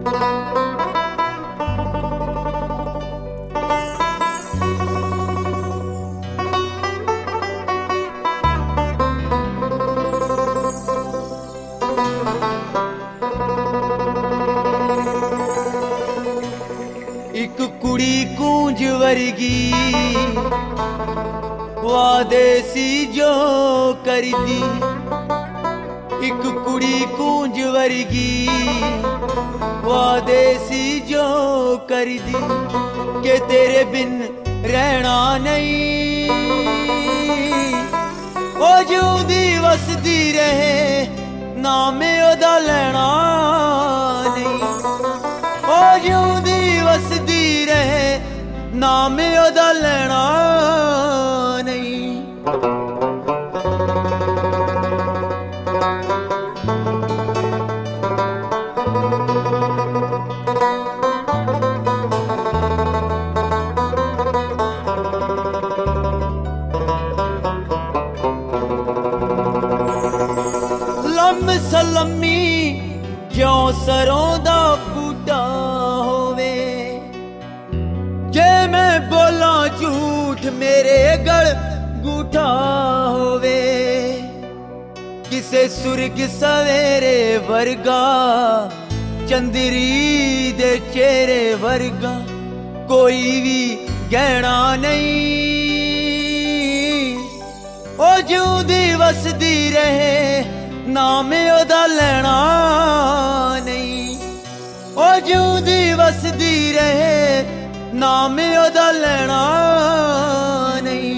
एक कुड़ी कूंज वर्गी वादे सी जो कर दी। एक कुड़ी कूंज वर्गी वादे सी जो कर दी के तेरे बिन रहना नहीं। ओ जूदी वसदी रहे नामे ओदा लेना नहीं। ओ जूदी वसदी रहे नामे ओदा लेना नहीं। लम सलमी क्यों सरों दा बूटा होवे। जे मैं बोला झूठ मेरे गल गूठा होवे। किसे सुर्ग सवेरे वर्गा चंदरी दे चेहरे वर्गा कोई भी गहना नहीं। ओ जूदी वसदी रहे नामे ओदा लेना नहीं। ओ जूदी वसदी रहे नामे ओदा लेना नहीं।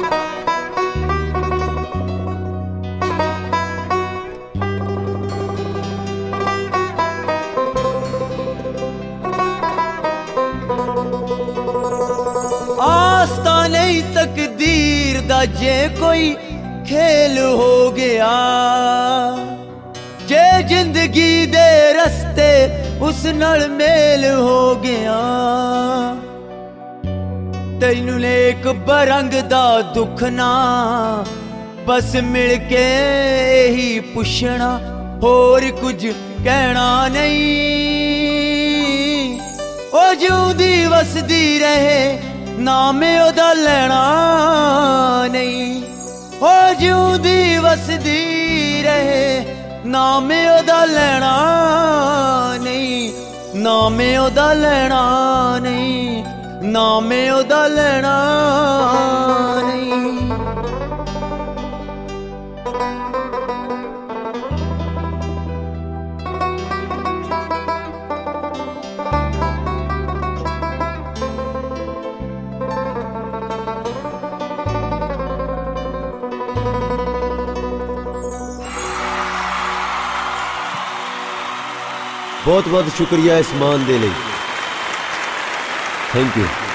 आस्ता नहीं तकदीर दा जे कोई खेल हो गया। जे जिंदगी दे रस्ते उस नाल मेल हो गया। तैनू एक बरंग दा दुख ना बस मिल के ही पुछना होर कुछ कहना नहीं। ओ जूदी वसदी रहे नामे ओदा लेना नहीं। ओ जूदी वसदी रहे नामे ओदा लेना नहीं। नामे ओदा लेना नहीं। नामे ओदा लेना नहीं। बहुत बहुत शुक्रिया इस मान दे लई। Thank you.